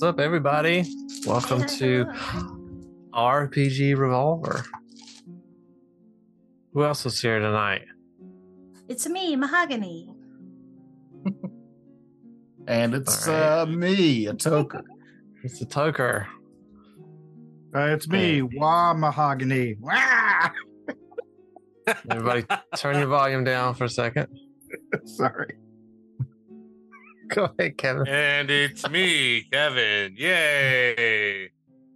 up, everybody? Welcome to RPG Revolver. Who else is here tonight? It's me, Mahogany. And it's me, a toker. It's a toker. It's me, Wah Mahogany. Wah! Everybody, turn your volume down for a second. Sorry. Go ahead, Kevin. And it's me, Kevin. Yay!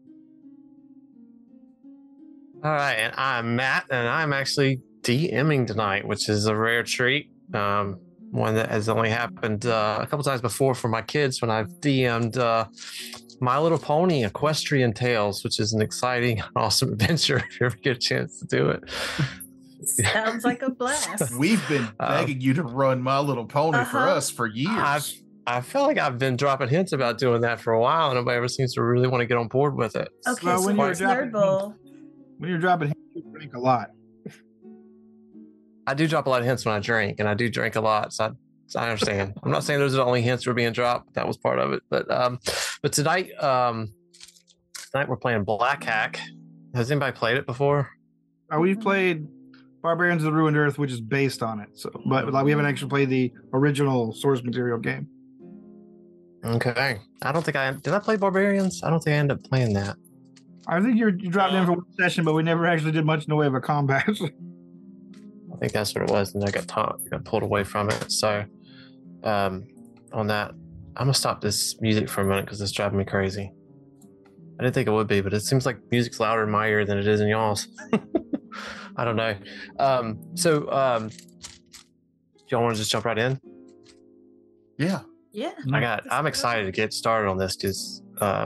All right, and I'm Matt, and I'm actually DMing tonight, which is a rare treat. One that has only happened a couple times before for my kids when I've DM'd My Little Pony Equestrian Tales, which is an exciting, awesome adventure if you ever get a chance to do it. Sounds like a blast. We've been begging you to run My Little Pony for us for years. I feel like I've been dropping hints about doing that for a while, and nobody ever seems to really want to get on board with it. Okay, so when you're dropping hints, you drink a lot. I do drop a lot of hints when I drink, and I do drink a lot, so I understand. I'm not saying those are the only hints that are being dropped. That was part of it, but tonight we're playing Black Hack. Has anybody played it before? We've played Barbarians of the Ruined Earth, which is based on it. So, but we haven't actually played the original source material game. Okay, I don't think did. I play Barbarians. I don't think I ended up playing that. I think you dropped in for one session, but we never actually did much in the way of a combat. I think that's what it was, and I got pulled away from it. So, on that, I'm gonna stop this music for a minute because it's driving me crazy. I didn't think it would be, but it seems like music's louder in my ear than it is in y'all's. I don't know. Do y'all want to just jump right in? Yeah. Yeah. I'm excited to get started on this because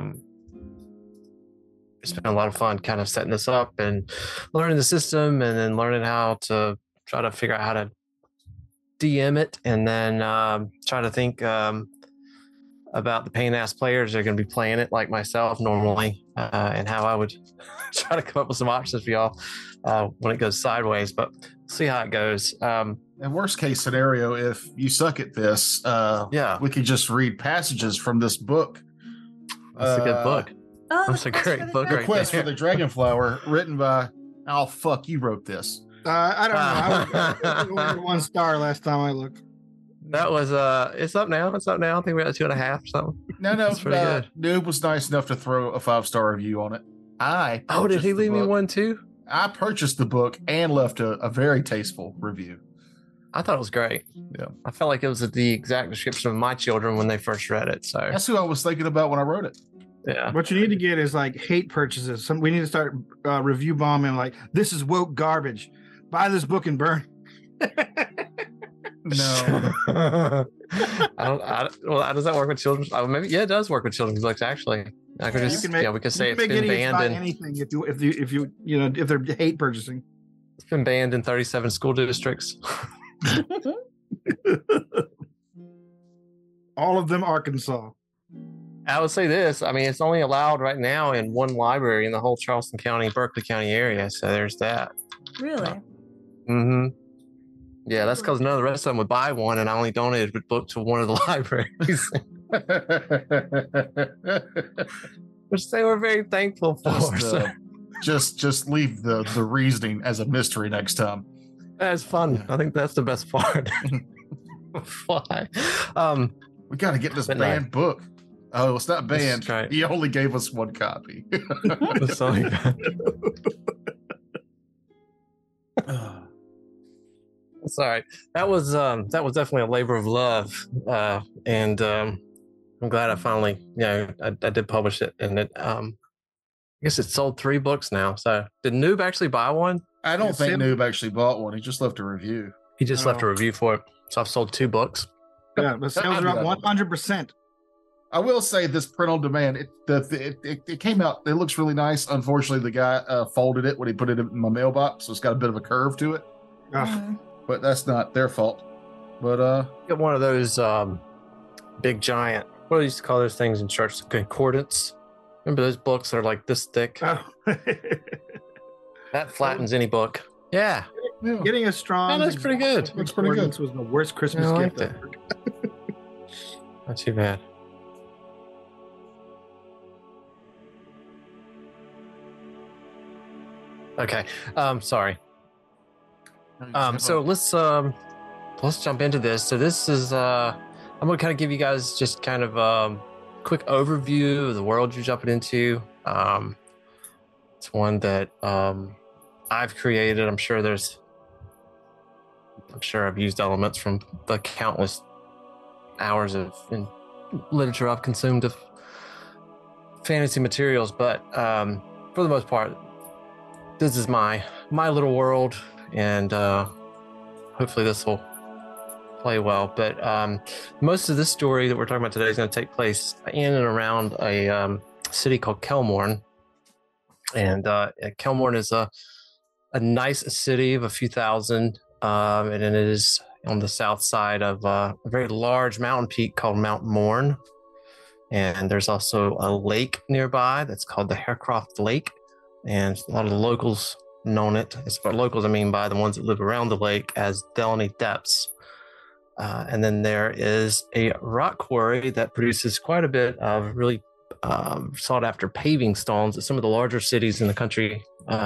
it's been a lot of fun kind of setting this up and learning the system and then learning how to try to figure out how to DM it and then try to think about the pain-ass players that are going to be playing it like myself normally and how I would try to come up with some options for y'all when it goes sideways, but see how it goes. And worst case scenario, if you suck at this, we could just read passages from this book. That's a good book. That's a great book. The Quest for the Dragonflower, written by you wrote this. I don't know. I was 1 star last time I looked. That was it's up now. It's up now. I think we're at 2.5 or something. No, that's pretty good. Noob was nice enough to throw a 5-star review on it. Did he leave me one too? I purchased the book and left a very tasteful review. I thought it was great. Yeah, I felt like it was the exact description of my children when they first read it. So that's who I was thinking about when I wrote it. Yeah. What you need to get is like hate purchases. We need to start review bombing. Like, this is woke garbage. Buy this book and burn. No. How does that work with children? Maybe it does work with children's books. Actually, I could just we could say it's been banned in anything if they're hate purchasing. It's been banned in 37 school districts. All of them Arkansas. I would say this. I mean, it's only allowed right now in one library in the whole Charleston County, Berkeley County area. So there's that. Really? Mm-hmm. Yeah, that's because none of the rest of them would buy one, and I only donated the book to one of the libraries, which they were very thankful for. Just leave the reasoning as a mystery next time. That's fun. Yeah. I think that's the best part. Why? We got to get this banned book. Oh, it's not banned. He only gave us one copy. That's all he got. It's all right. That was definitely a labor of love, and I'm glad I finally, I did publish it, and it, I guess it sold 3 books now. So, did Noob actually buy one? I don't think Noob actually bought one. He just left a review. He just left a review for it. So I've sold 2 books. Yeah, the sales are up 100%. I will say this print on demand. It came out. It looks really nice. Unfortunately, the guy folded it when he put it in my mailbox, so it's got a bit of a curve to it. But that's not their fault. But get one of those big giant. What do you used to call those things in church? Concordance. Remember those books that are like this thick? Oh. That flattens any book. Yeah. Getting a strong. That's pretty good. Looks pretty good. Was the worst Christmas gift ever. Not too bad. Okay. Sorry. So let's jump into this. So this is I'm gonna kind of give you guys just kind of quick overview of the world you're jumping into. It's one that I've created. I'm sure I've used elements from the countless hours of literature I've consumed of fantasy materials, but for the most part, this is my little world, and hopefully this will play well. But most of this story that we're talking about today is going to take place in and around a city called Kelmorn, and Kelmorn is a nice city of a few thousand, and it is on the south side of a very large mountain peak called Mount Morn. And there's also a lake nearby that's called the Harecroft Lake. And a lot of the locals know it. As far locals, I mean by the ones that live around the lake, as Delany Depths. And then there is a rock quarry that produces quite a bit of really sought after paving stones that some of the larger cities in the country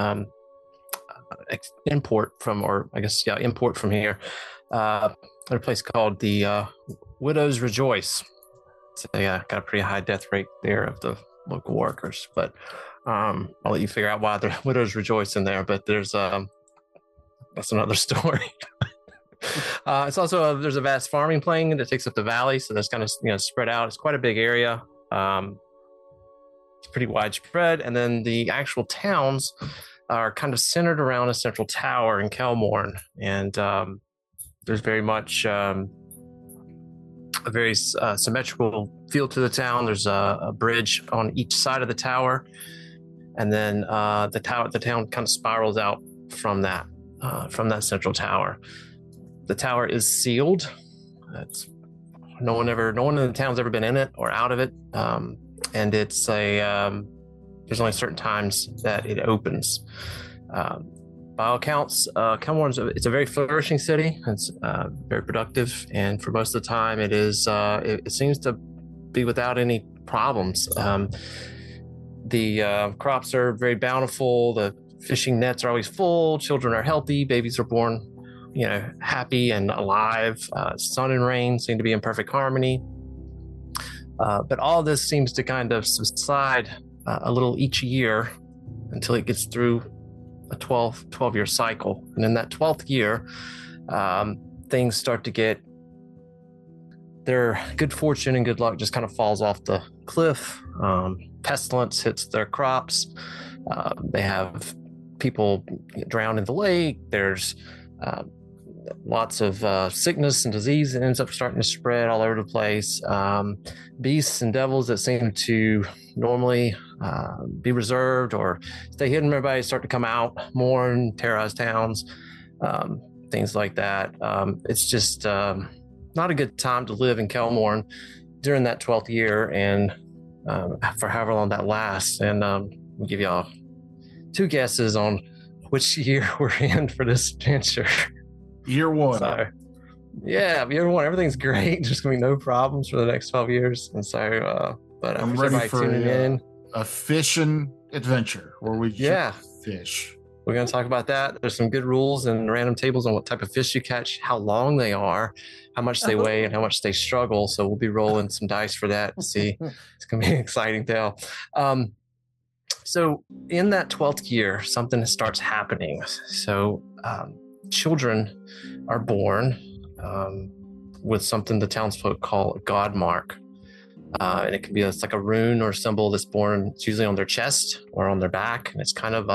import from here. At a place called the Widows Rejoice. So yeah, got a pretty high death rate there of the local workers, but I'll let you figure out why the Widows Rejoice in there. But there's that's another story. It's also there's a vast farming plain that takes up the valley, so that's kind of spread out. It's quite a big area. It's pretty widespread, and then the actual towns are kind of centered around a central tower in Kelmorn, and there's very much a very symmetrical feel to the town. There's a bridge on each side of the tower, and then the town kind of spirals out from that central tower. The tower is sealed. No one in the town's ever been in it or out of it, and it's there's only certain times that it opens. By all accounts, Kelmorn's it's a very flourishing city. It's very productive, and for most of the time, it seems to be without any problems. The crops are very bountiful. The fishing nets are always full. Children are healthy. Babies are born, happy and alive. Sun and rain seem to be in perfect harmony. But all this seems to kind of subside a little each year until it gets through a 12-year cycle. And in that 12th year, things start to get, their good fortune and good luck just kind of falls off the cliff. Pestilence hits their crops. They have people drowned in the lake. There's lots of sickness and disease that ends up starting to spread all over the place. Beasts and devils that seem to normally be reserved or stay hidden, everybody start to come out more and terrorize towns, things like that. It's just not a good time to live in Kelmorn during that 12th year, and for however long that lasts. And we'll give y'all two guesses on which year we're in for this adventure. Year one. So, yeah, year one, everything's great. There's gonna be no problems for the next 12 years. And so, but I'm ready for a fishing adventure where we fish. We're going to talk about that. There's some good rules and random tables on what type of fish you catch, how long they are, how much they weigh, and how much they struggle. So we'll be rolling some dice for that to see. It's going to be an exciting tale. So in that 12th year, something starts happening. So children are born with something the townsfolk call a god mark. And it can be like a rune or symbol that's born. It's usually on their chest or on their back, and it's kind of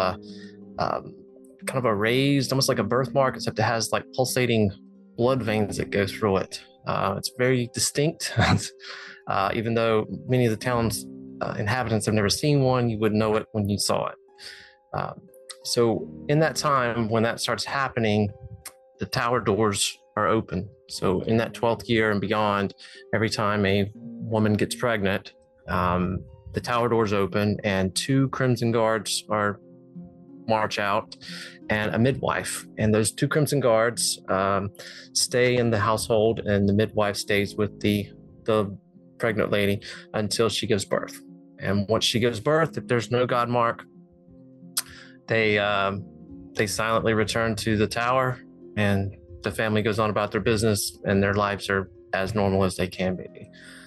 a raised, almost like a birthmark, except it has like pulsating blood veins that go through it. It's very distinct. Even though many of the town's inhabitants have never seen one, you would know it when you saw it. So in that time, when that starts happening, the tower doors are open. So in that 12th year and beyond, every time a woman gets pregnant, the tower doors open and 2 Crimson Guards march out, and a midwife. And those 2 Crimson Guards stay in the household, and the midwife stays with the pregnant lady until she gives birth. And once she gives birth, if there's no god mark, they silently return to the tower, and the family goes on about their business, and their lives are as normal as they can be.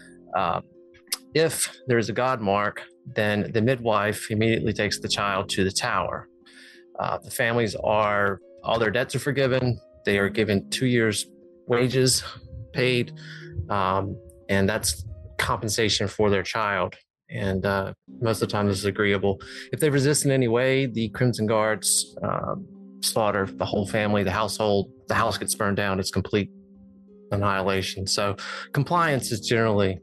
If there's a god mark, then the midwife immediately takes the child to the tower. The families are, all their debts are forgiven. They are given 2 years' wages paid, and that's compensation for their child. And most of the time, this is agreeable. If they resist in any way, the Crimson Guards slaughter the whole family, the household. The house gets burned down. It's complete annihilation. So compliance is generally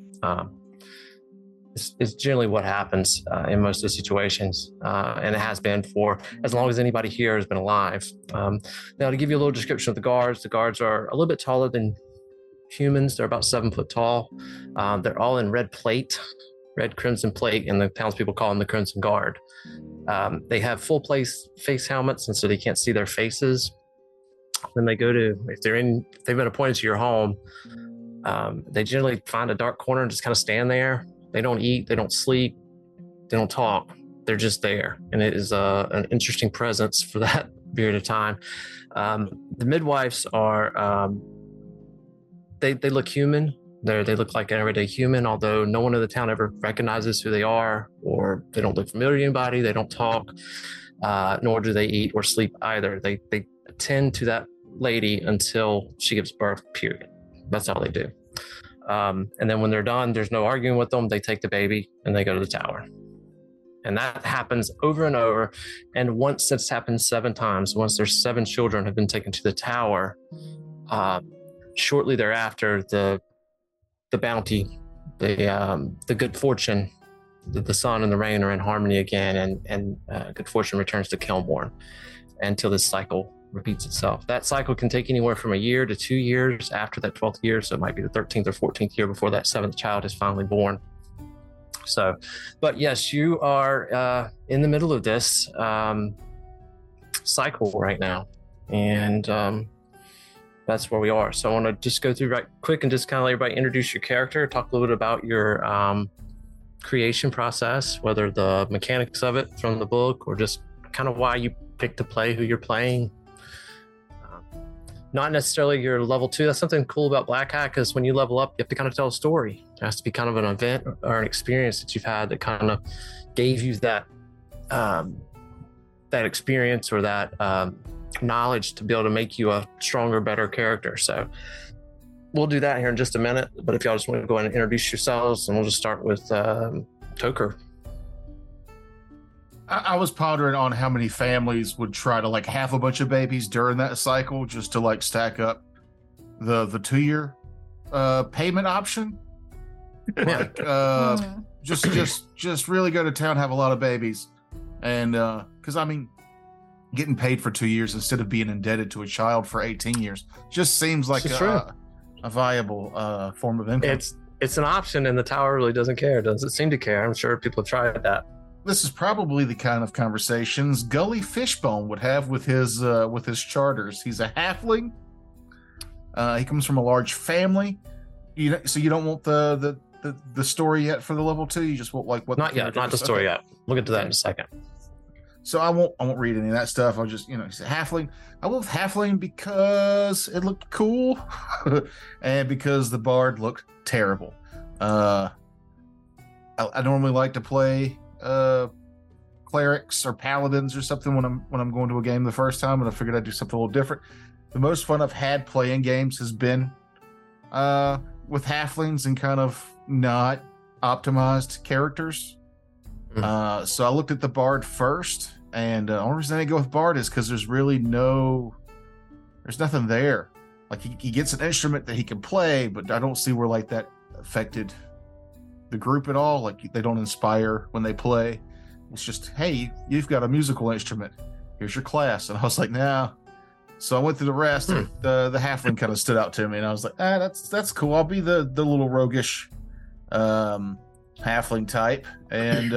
what happens in most of the situations, and it has been for as long as anybody here has been alive. Now, to give you a little description of the guards are a little bit taller than humans. They're about 7 foot tall. They're all in red crimson plate, and the townspeople call them the Crimson Guard. They have full face helmets, and so they can't see their faces. When they go to, if they've been appointed to your home, they generally find a dark corner and just kind of stand there. They don't eat, they don't sleep, they don't talk. They're just there, and it is an interesting presence for that period of time. The midwives are, they look human. They look like an everyday human, although no one in the town ever recognizes who they are, or they don't look familiar to anybody. They don't talk, nor do they eat or sleep either. They attend to that lady until she gives birth, period. That's all they do. And then when they're done, there's no arguing with them. They take the baby and they go to the tower. And that happens over and over. And once it's happened 7 times, once their 7 children have been taken to the tower, shortly thereafter, the bounty, the good fortune, the sun and the rain are in harmony again, and good fortune returns to Kelmorn until this cycle repeats itself. That cycle can take anywhere from a year to 2 years after that 12th year, so it might be the 13th or 14th year before that 7th child is finally born. So, but yes, you are in the middle of this cycle right now, and that's where we are. So I want to just go through right quick and just kind of let everybody introduce your character, talk a little bit about your creation process, whether the mechanics of it from the book or just kind of why you picked to play who you're playing. Not necessarily your level 2. That's something cool about Black Hat, because when you level up, you have to kind of tell a story. It has to be kind of an event or an experience that you've had that kind of gave you that experience or that knowledge to be able to make you a stronger, better character. So we'll do that here in just a minute. But if y'all just want to go ahead and introduce yourselves, and we'll just start with Toker. I was pondering on how many families would try to like have a bunch of babies during that cycle just to like stack up the 2-year payment option. Like just really go to town, have a lot of babies, and because I mean, getting paid for 2 years instead of being indebted to a child for 18 years just seems like a viable form of income. It's an option, and the tower really doesn't care. Doesn't seem to care. I'm sure people have tried that. This is probably the kind of conversations Gully Fishbone would have with his charters. He's a halfling. He comes from a large family. So you don't want the story yet for the level 2. You just want like what? Not yet. Not the story yet. We'll get to that in a second. So I won't read any of that stuff. I'll just, he's a halfling. I love halfling because it looked cool, and because the bard looked terrible. I normally like to play clerics or paladins or something when I'm going to a game the first time, and I figured I'd do something a little different. The most fun I've had playing games has been with halflings and kind of not optimized characters. So I looked at the bard first, and the only reason I go with bard is because there's nothing there. Like he gets an instrument that he can play, but I don't see where like that affected the group at all. Like they don't inspire when they play. It's just, hey, you've got a musical instrument, here's your class. And I was like, nah. So I went through the rest. And the halfling kind of stood out to me, and I was like, that's cool. I'll be the little roguish halfling type. And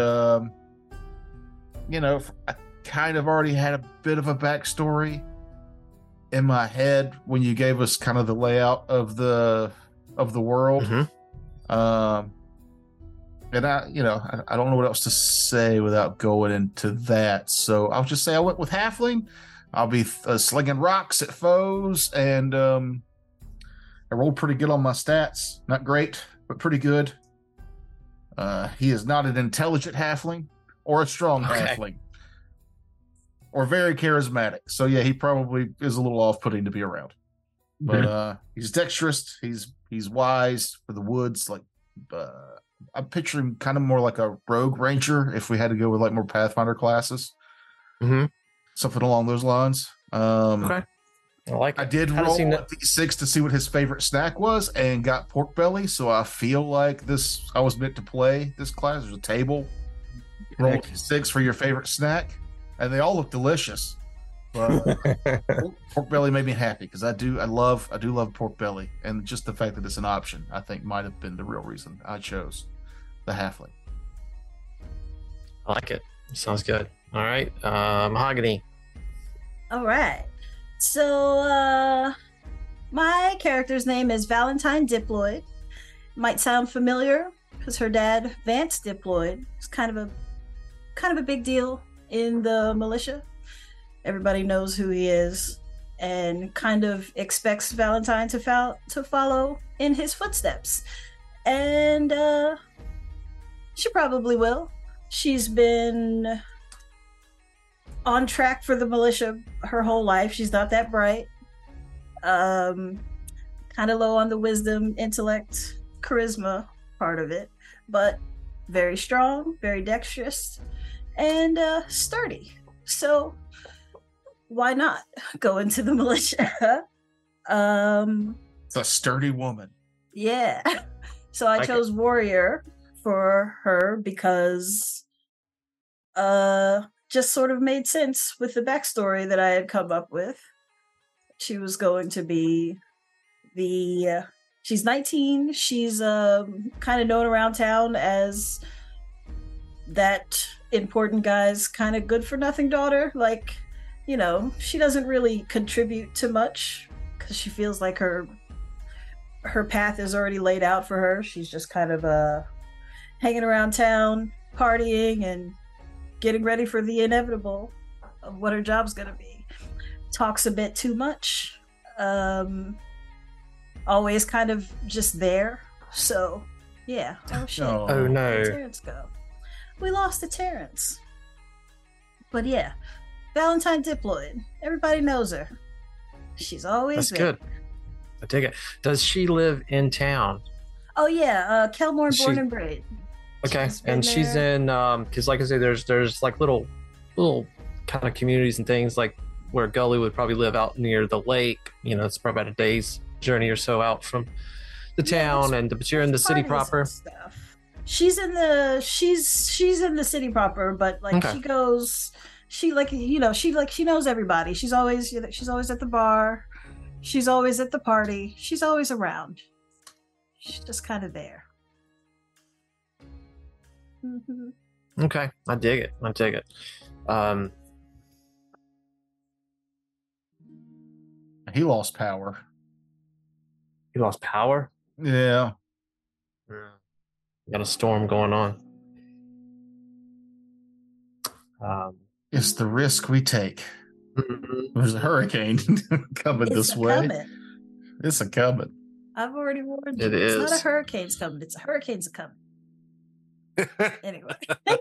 I kind of already had a bit of a backstory in my head when you gave us kind of the layout of the world. And I don't know what else to say without going into that. So I'll just say I went with Halfling. I'll be slinging rocks at foes, and I rolled pretty good on my stats. Not great, but pretty good. He is not an intelligent Halfling or a strong Halfling. Or very charismatic. So yeah, he probably is a little off-putting to be around. But he's dexterous. He's wise for the woods. Like I'm picturing kind of more like a rogue ranger if we had to go with like more Pathfinder classes. Mm-hmm. Something along those lines. Okay. I did roll a D6 to see what his favorite snack was and got pork belly. So I feel like I was meant to play this class. There's a table. Roll a D6 for your favorite snack. And they all look delicious. Pork belly made me happy because I do love pork belly, and just the fact that it's an option, I think, might have been the real reason I chose the Halfling. I like it. Sounds good. All right, Mahogany. All right. So my character's name is Valentine Diploid. Might sound familiar because her dad, Vance Diploid, is kind of a big deal in the militia. Everybody knows who he is and kind of expects Valentine to follow in his footsteps. And she probably will. She's been on track for the militia her whole life. She's not that bright. Kind of low on the wisdom, intellect, charisma part of it, but very strong, very dexterous, and sturdy. So why not go into the militia? It's a sturdy woman. Yeah. So I chose warrior for her because just sort of made sense with the backstory that I had come up with. She was going to be she's 19. She's kind of known around town as that important guy's kind of good for nothing daughter. Like, she doesn't really contribute to much because she feels like her path is already laid out for her. She's just kind of hanging around town, partying, and getting ready for the inevitable of what her job's gonna be. Talks a bit too much. Always kind of just there. So, yeah. Oh shit. Oh no. Where'd Terrence go? We lost to Terrence. But yeah, Valentine Diploid. Everybody knows her. She's always there. That's good. I take it. Does she live in town? Oh yeah, Kelmore born and bred. Okay, and she's in because like I say, there's like little kind of communities and things like where Gully would probably live out near the lake. It's probably about a day's journey or so out from the town, but you're in the city proper. She's in the city proper, but like she goes, she knows everybody. She's always at the bar, she's always at the party, she's always around. She's just kind of there. Mm-hmm. Okay, I dig it. He lost power. He lost power? Yeah. Got a storm going on. It's the risk we take. There's a hurricane coming this way. It's a coming. I've already warned you. It's not a hurricane's coming. It's a hurricane's coming. Anyway.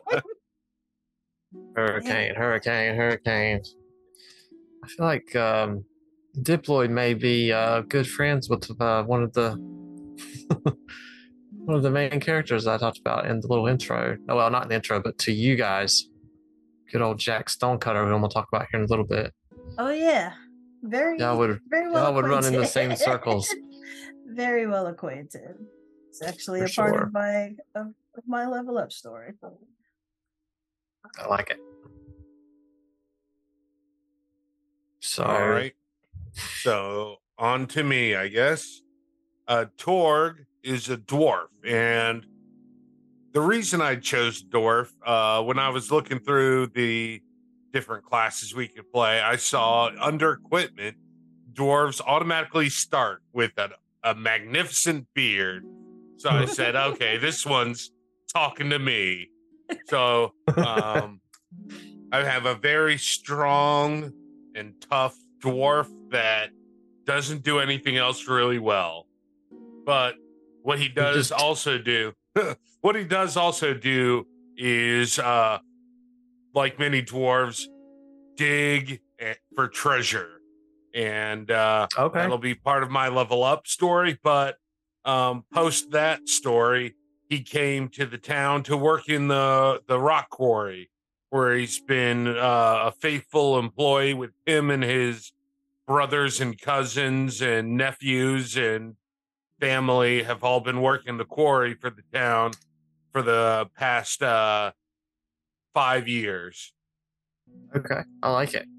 Hurricanes. I feel like Diploid may be good friends with one of the one of the main characters I talked about in the little intro. Oh, well, not in the intro, but to you guys. Good old Jack Stonecutter, whom we'll talk about here in a little bit. Oh yeah, very well. Y'all would run in the same circles. Very well acquainted. It's actually a part of my level up story. I like it. So, all right. So on to me, I guess. Torg is a dwarf, and the reason I chose dwarf, when I was looking through the different classes we could play, I saw under equipment, dwarves automatically start with a magnificent beard. So I said, okay, this one's talking to me. So I have a very strong and tough dwarf that doesn't do anything else really well. But what he does also do is like many dwarves, dig for treasure. And that'll be part of my level up story. But post that story, he came to the town to work in the rock quarry, where he's been a faithful employee with him and his brothers and cousins and nephews and family have all been working the quarry for the town for the past 5 years. Okay, I like it.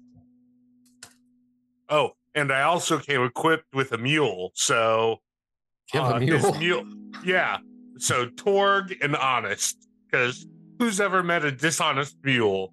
Oh, and I also came equipped with a mule. So you have a mule? Yeah. So Torg and honest, because who's ever met a dishonest mule?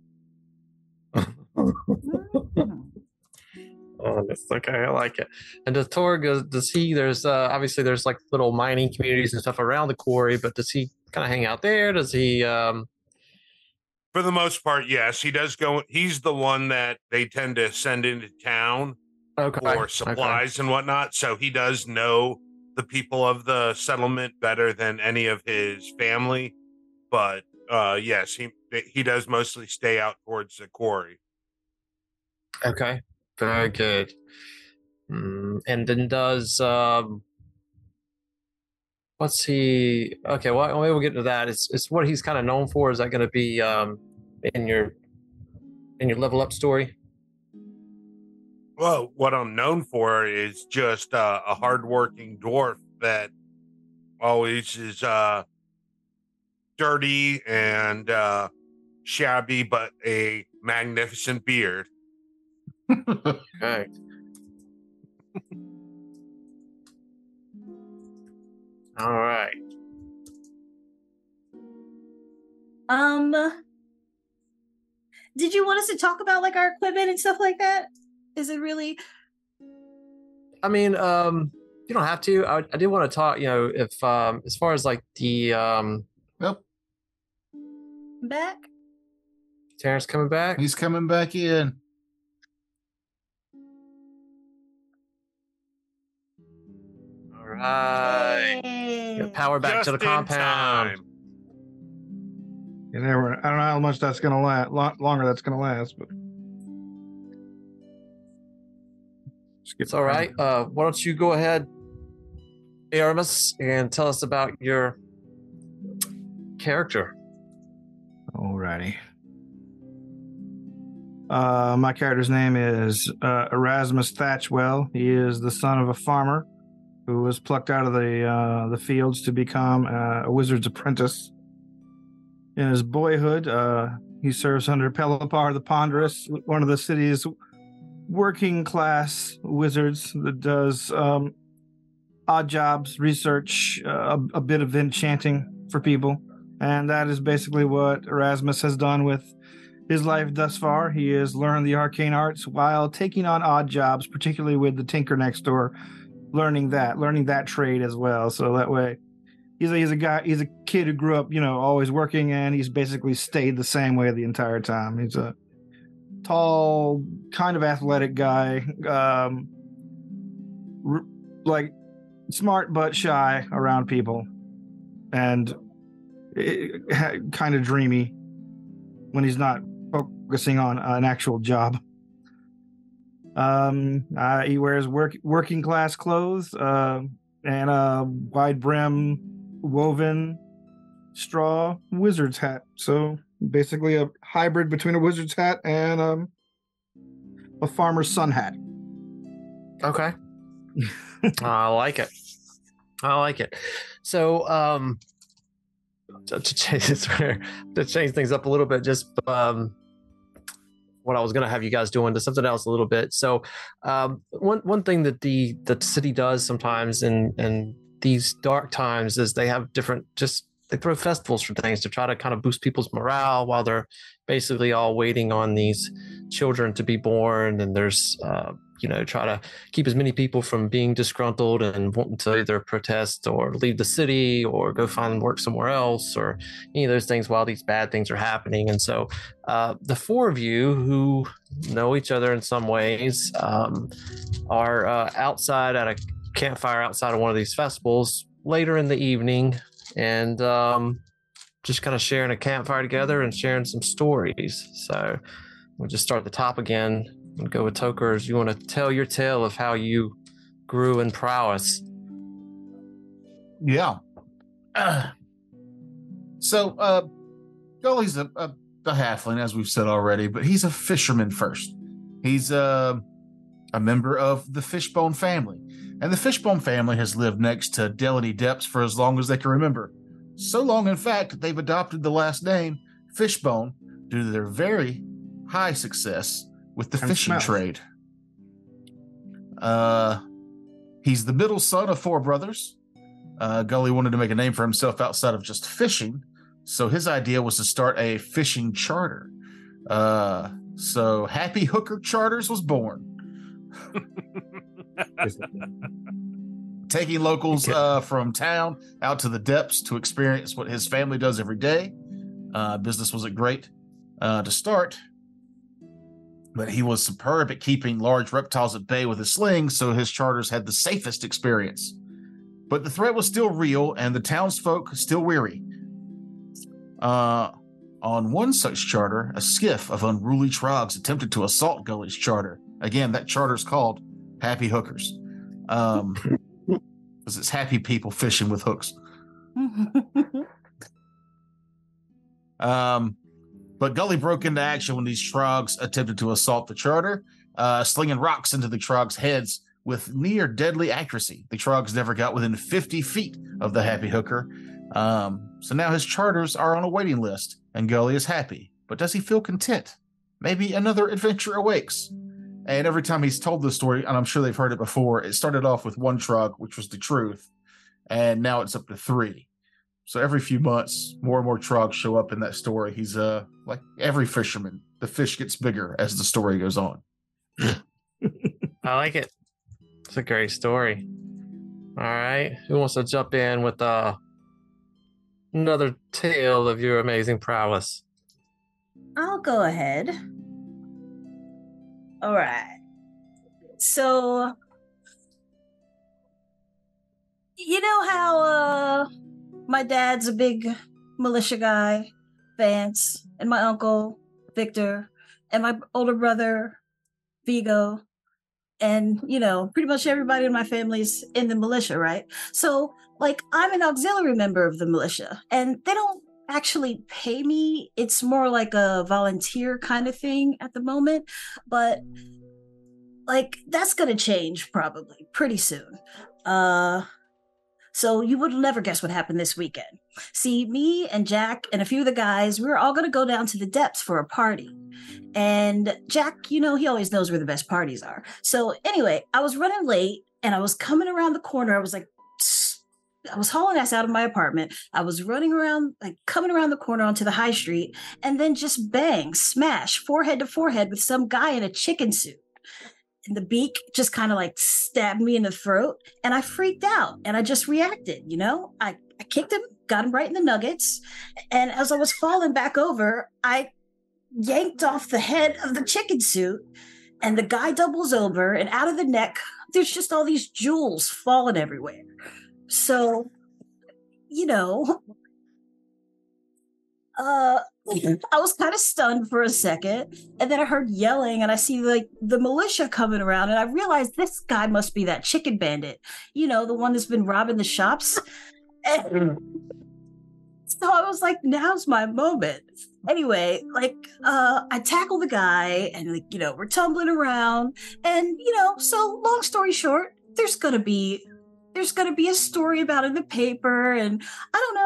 Honest. Okay, I like it. And does Torg, does he, there's obviously there's like little mining communities and stuff around the quarry, but does he kind of hang out there? Does he For the most part, yes. He does go. He's the one that they tend to send into town for supplies and whatnot. So he does know the people of the settlement better than any of his family. But yes, he does mostly stay out towards the quarry. Okay, very good. And then does what's he? Okay, well maybe we'll get into that. It's what he's kind of known for. Is that going to be in your level up story? Well, what I'm known for is just a hardworking dwarf that always is dirty and shabby, but a magnificent beard. Okay. All right. Did you want us to talk about like our equipment and stuff like that? Is it really? I mean, you don't have to. I did want to talk, if as far as like the Yep. Back? Terrence coming back? He's coming back in. All right. Hey. Power back to the compound. I don't know how much that's going to last, longer that's going to last, but. It's all right. Why don't you go ahead, Aramis, and tell us about your character. Alrighty. My character's name is Erasmus Thatchwell. He is the son of a farmer who was plucked out of the fields to become a wizard's apprentice. In his boyhood, he serves under Pelipar the Ponderous, one of the city's working class wizards that does odd jobs, research, a bit of enchanting for people. And that is basically what Erasmus has done with his life thus far. He has learned the arcane arts while taking on odd jobs, particularly with the tinker next door, learning that trade as well. So that way he's a kid who grew up, always working, and he's basically stayed the same way the entire time. He's a tall, kind of athletic guy, like smart but shy around people, and kind of dreamy when he's not focusing on an actual job. He wears working class clothes and a wide brim woven straw wizard's hat. So basically a hybrid between a wizard's hat and a farmer's son hat. Okay. I like it. So to change things up a little bit, just what I was going to have you guys doing to something else a little bit. So one thing that the city does sometimes in these dark times is they have they throw festivals for things to try to kind of boost people's morale while they're basically all waiting on these children to be born, and there's try to keep as many people from being disgruntled and wanting to either protest or leave the city or go find work somewhere else or any of those things while these bad things are happening. And so the four of you who know each other in some ways are outside at a campfire outside of one of these festivals later in the evening, and just kind of sharing a campfire together and sharing some stories. So we'll just start at the top again and go with Tokers. You want to tell your tale of how you grew in prowess? Yeah. So Gully's a halfling, as we've said already, but he's a fisherman first. He's a member of the Fishbone family. And the Fishbone family has lived next to Delany Depths for as long as they can remember. So long, in fact, they've adopted the last name Fishbone due to their very high success with the fishing trade. He's the middle son of four brothers. Gully wanted to make a name for himself outside of just fishing, so his idea was to start a fishing charter. So Happy Hooker Charters was born. Taking locals from town out to the depths to experience what his family does every day. Business wasn't great to start, but he was superb at keeping large reptiles at bay with his sling, so his charters had the safest experience. But the threat was still real, and the townsfolk still weary. On one such charter, a skiff of unruly trogs attempted to assault Gully's charter. Again, that charter's called Happy Hookers. Because it's happy people fishing with hooks. But Gully broke into action when these trogs attempted to assault the charter, slinging rocks into the trogs' heads with near deadly accuracy. The trogs never got within 50 feet of the Happy Hooker. So now his charters are on a waiting list, and Gully is happy. But does he feel content? Maybe another adventure awakes. And every time he's told this story, and I'm sure they've heard it before, it started off with one trog, which was the truth, and now it's up to 3. So every few months, more and more trogs show up in that story. He's like every fisherman. The fish gets bigger as the story goes on. I like it. It's a great story. All right. Who wants to jump in with another tale of your amazing prowess? I'll go ahead. All right. So, you know how my dad's a big militia guy, Vance, and my uncle, Victor, and my older brother, Vigo, and, pretty much everybody in my family's in the militia, right? So, I'm an auxiliary member of the militia, and they don't actually pay me. It's more like a volunteer kind of thing at the moment, but that's gonna change probably pretty soon. So you would never guess what happened this weekend. See, me and Jack and a few of the guys, we were all gonna go down to the depths for a party. And Jack, he always knows where the best parties are. So anyway, I was running late and I was coming around the corner. I was hauling ass out of my apartment. I was running around, coming around the corner onto the high street, and then just bang, smash, forehead to forehead with some guy in a chicken suit. And the beak just kind of stabbed me in the throat, and I freaked out, and I just reacted, I kicked him, got him right in the nuggets, and as I was falling back over, I yanked off the head of the chicken suit, and the guy doubles over, and out of the neck, there's just all these jewels falling everywhere. So, I was kind of stunned for a second, and then I heard yelling, and I see the militia coming around, and I realized this guy must be that chicken bandit, the one that's been robbing the shops. And so I was like, now's my moment. Anyway, I tackle the guy, and we're tumbling around, and so long story short, there's gonna be a story about it in the paper, and I don't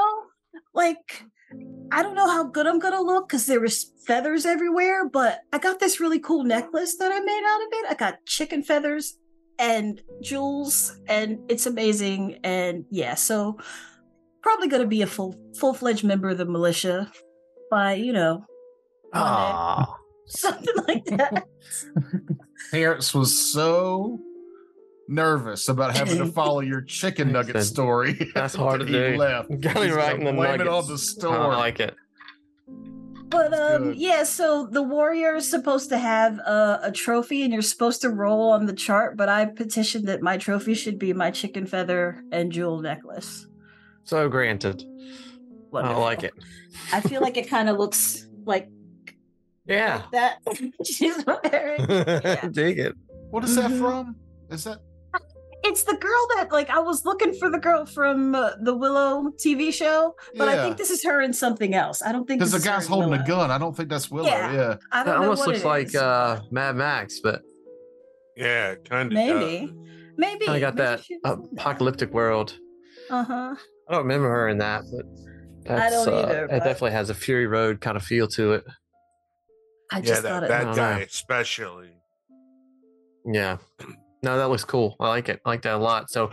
know how good I'm gonna look because there was feathers everywhere, but I got this really cool necklace that I made out of it. I got chicken feathers and jewels, and it's amazing. And yeah, so probably gonna be a full-fledged member of the militia by, Aww. something like that. Terrence was so nervous about having to follow your chicken nugget Said, story. That's hard to he do. left. Got me He's right in gonna the blame nuggets. it on the store. I like it. But good. yeah, so the warrior is supposed to have a trophy, and you're supposed to roll on the chart. But I petitioned that my trophy should be my chicken feather and jewel necklace. So granted. Wonderful. I like it. I feel like it kind of looks like Yeah. that. She's wearing. Yeah. Dig it. What is that from? Is that It's the girl that I was looking for the girl from the Willow TV show, but I think this is her in something else. I don't think because this the is her guy's in holding Willow. a gun? I don't think that's Willow. Yeah. I That don't know almost what looks it like is. Mad Max, but Yeah, kind of. Maybe. kind of got that apocalyptic world. Uh-huh. I don't remember her in that, but I don't either, It but- definitely has a Fury Road kind of feel to it. I Yeah, just thought that it. guy especially. Yeah. No, that looks cool. I like it. I like that a lot. So,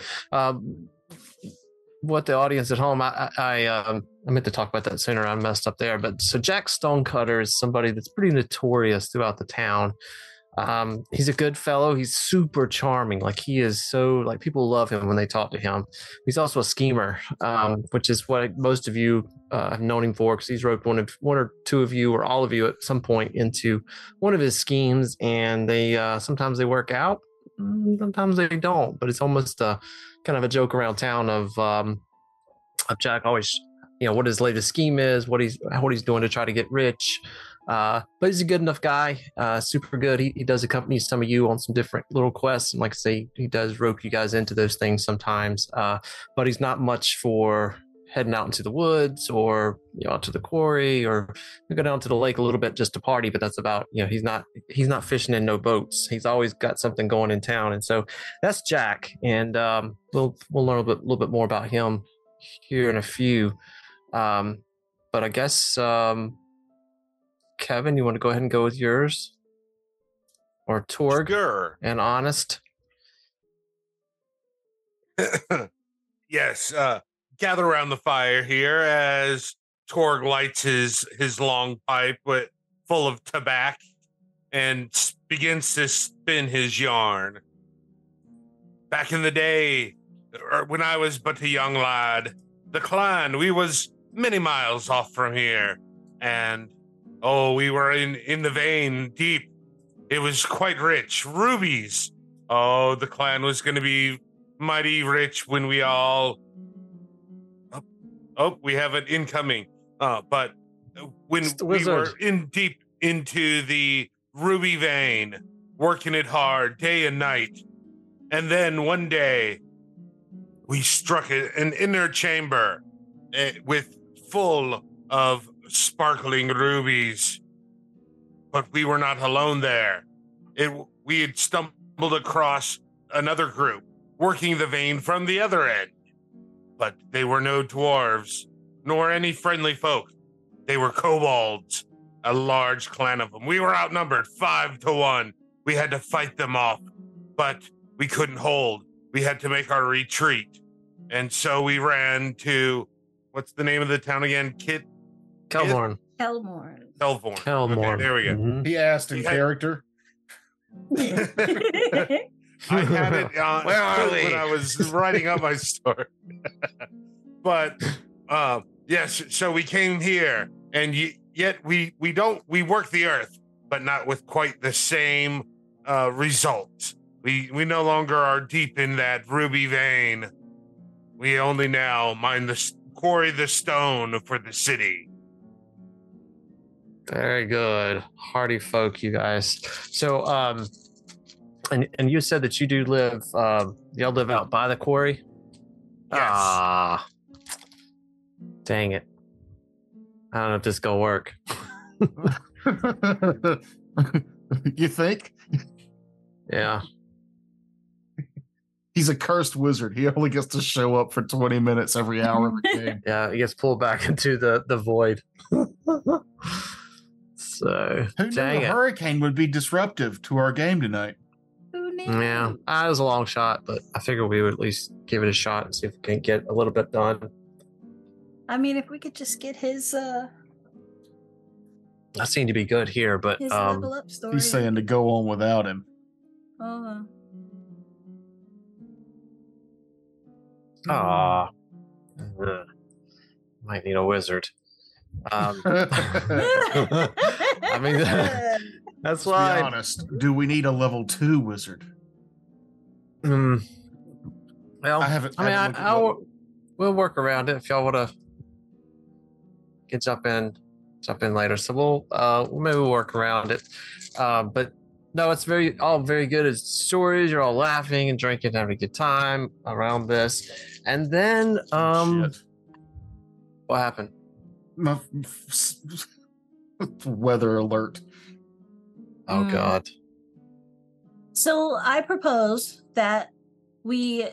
what the audience at home, I meant to talk about that sooner. I messed up there. But so Jack Stonecutter is somebody that's pretty notorious throughout the town. He's a good fellow. He's super charming. Like he is so like people love him when they talk to him. He's also a schemer, which is what most of you have known him for, because he's roped one or two of you or all of you at some point into one of his schemes, and they sometimes they work out, sometimes they don't. But it's almost a kind of a joke around town of Jack always, what his latest scheme is, what he's doing to try to get rich. But he's a good enough guy, super good. He does accompany some of you on some different little quests, and like I say, he does rope you guys into those things sometimes. But he's not much for heading out into the woods or out to the quarry, or we go down to the lake a little bit just to party. But that's about he's not fishing in no boats. He's always got something going in town, and so that's Jack. And we'll learn a little bit more about him here in a few. But I guess. Kevin, you want to go ahead and go with yours? Or Torg Sure. and Honest? Yes. Gather around the fire here as Torg lights his long pipe full of tobacco and begins to spin his yarn. Back in the day, when I was but a young lad, the clan, we was many miles off from here, and we were in the vein deep. It was quite rich. Rubies. Oh, the clan was going to be mighty rich when we all... Oh, we have an incoming. But when we were deep into the ruby vein, working it hard day and night, and then one day we struck an inner chamber with full of sparkling rubies, but we were not alone there. We had stumbled across another group working the vein from the other end, but they were no dwarves nor any friendly folk. They were kobolds, a large clan of them. We were outnumbered 5-1. We had to fight them off, but we couldn't hold. We had to make our retreat, and so we ran to, what's the name of the town again? Kelmorn. Kelmorn. Kelmorn. Okay, there we go. Mm-hmm. He asked in character. I had it on Where are we? when I was writing up my story. But yes, so we came here, and yet we work the earth, but not with quite the same results. We no longer are deep in that ruby vein. We only now quarry the stone for the city. Very good. Hardy folk, you guys. So, and you said that you do live, y'all live out by the quarry? Yes. Ah, dang it. I don't know if this is going to work. You think? Yeah. He's a cursed wizard. He only gets to show up for 20 minutes every hour of the game. Yeah, it gets pulled back into the void. So, Who knew dang a it. hurricane would be disruptive to our game tonight? Who knew? Yeah, it was a long shot, but I figured we would at least give it a shot and see if we can get a little bit done. I mean, if we could just get his that seemed to be good here, but His level up story. He's saying to go on without him. Oh. Might need a wizard. I mean, that's why. Be honest. Do we need a level 2 wizard? Well, we'll work around it if y'all want to jump in later. So we'll maybe we'll work around it. But no, it's all very good. It's stories. You're all laughing and drinking, having a good time around this. And then, what happened? Weather alert. Oh God. So I propose that we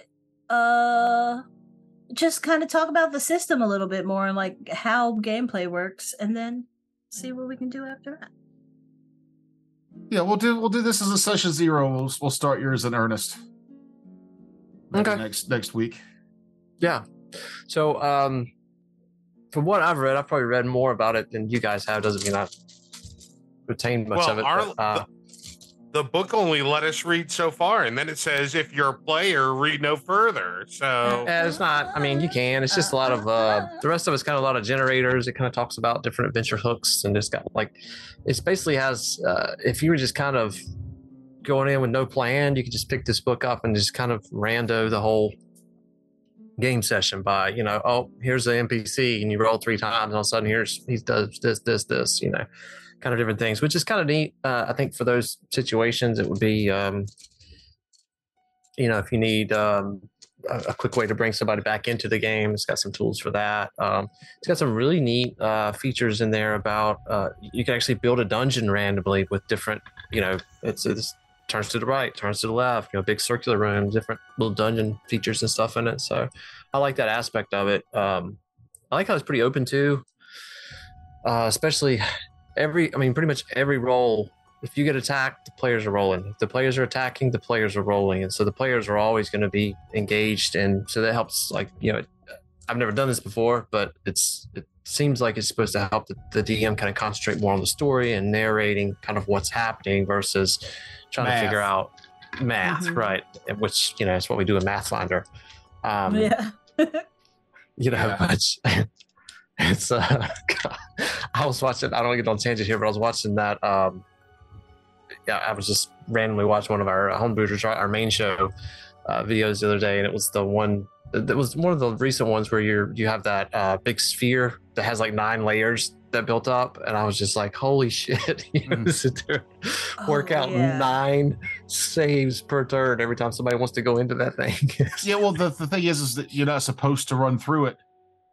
just kind of talk about the system a little bit more and like how gameplay works, and then see what we can do after that. Yeah, we'll do this as a session 0. We'll start yours in earnest. Maybe Okay. Next week. Yeah. So from what I've read, I've probably read more about it than you guys have. Doesn't mean I've retained much of it. The book only let us read so far, and then it says if you're a player, read no further. So yeah, it's not. I mean, you can. It's just a lot of the rest of it's kind of a lot of generators. It kind of talks about different adventure hooks, and it's got like it's basically has. If you were just kind of going in with no plan, you could just pick this book up and just kind of rando the whole game session by, here's the NPC, and you roll 3 times, and all of a sudden he does this, kind of different things, which is kind of neat. I think for those situations, it would be, if you need a quick way to bring somebody back into the game, it's got some tools for that. It's got some really neat features in there about you can actually build a dungeon randomly with different, it's turns to the right, turns to the left, big circular rooms, different little dungeon features and stuff in it. So I like that aspect of it. I like how it's pretty open too, especially pretty much every roll. If you get attacked, the players are rolling. If the players are attacking, the players are rolling. And so the players are always going to be engaged. And so that helps, I've never done this before, but it seems like it's supposed to help the DM kind of concentrate more on the story and narrating kind of what's happening versus trying to figure out math, right? Which, it's what we do in Mathfinder. It's I was watching, I don't want to get on tangent here, but I was watching that. I was just randomly watching one of our homebrewers, our main show videos the other day, and it was one of the recent ones where you have that big sphere that has like 9 layers that built up, and I was just like, holy shit, sit there, work out 9 saves per turn every time somebody wants to go into that thing. Yeah, well, the thing is that you're not supposed to run through it,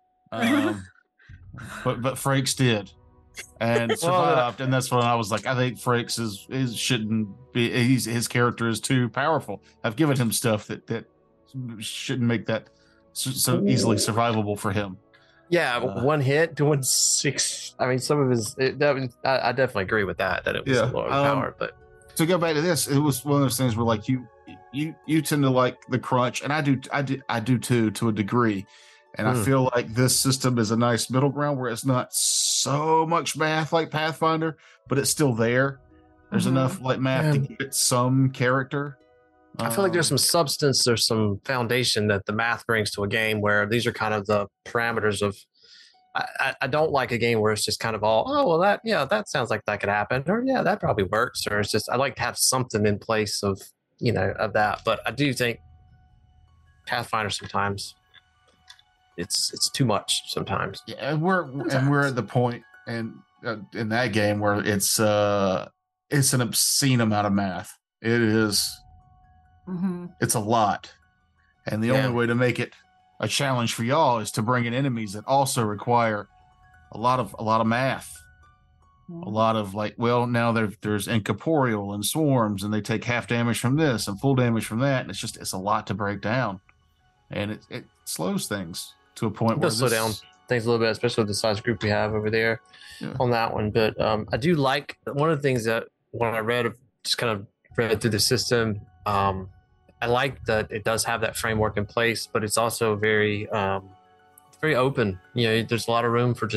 but Frakes did and survived, and that's when I was like, I think Frakes is shouldn't be. His character is too powerful. I've given him stuff that shouldn't make that so easily survivable for him. Yeah, 1 hit doing 6. I mean, some of his. I definitely agree with that it was a lower power. But to go back to this, it was one of those things where like you tend to like the crunch, and I do too to a degree. And I feel like this system is a nice middle ground where it's not so much math like Pathfinder, but it's still there. There's enough like math to give it some character. I feel like there's some substance, there's some foundation that the math brings to a game where these are kind of the parameters of. I don't like a game where it's just kind of all, that sounds like that could happen, or that probably works, or it's just I like to have something in place of of that. But I do think Pathfinder sometimes it's too much sometimes. Yeah, and we're at the point in that game where it's an obscene amount of math. It is. It's a lot, and the only way to make it a challenge for y'all is to bring in enemies that also require a lot of math, a lot of now there's incorporeal and swarms, and they take half damage from this and full damage from that, and it's a lot to break down, and it slows things to a point where slow down things a little bit, especially with the size group we have over there on that one. But I do like one of the things that when I read through the system. I like that it does have that framework in place, but it's also very open. There's a lot of room for just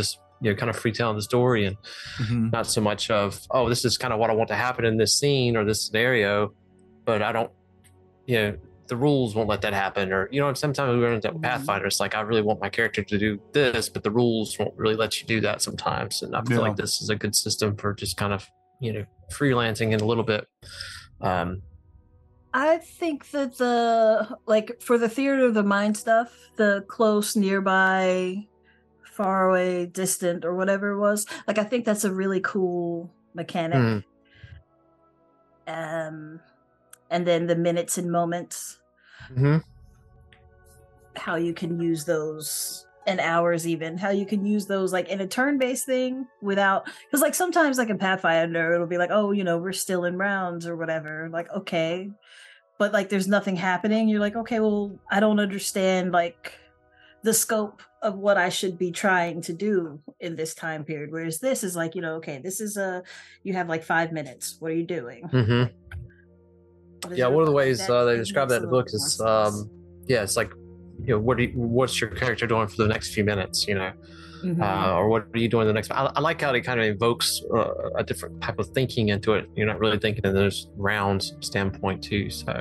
kind of free telling the story and not so much of, oh, this is kind of what I want to happen in this scene or this scenario, but I don't, the rules won't let that happen. Or, sometimes we run into Pathfinder, it's like, I really want my character to do this, but the rules won't really let you do that sometimes. And I feel like this is a good system for just kind of, freelancing in a little bit. I think that for the theater of the mind stuff, the close, nearby, far away, distant, or whatever it was, I think that's a really cool mechanic. And then the minutes and moments, how you can use those, and hours even, how you can use those in a turn-based thing without, because sometimes in Pathfinder it'll be oh, we're still in rounds or whatever, okay, but there's nothing happening. You're okay, well, I don't understand the scope of what I should be trying to do in this time period, whereas this is okay, this is you have 5 minutes, what are you doing? One of the ways they describe that in the book is it's what's your character doing for the next few minutes, or what are you doing the next? I like how it kind of invokes a different type of thinking into it. You're not really thinking in those rounds standpoint too. So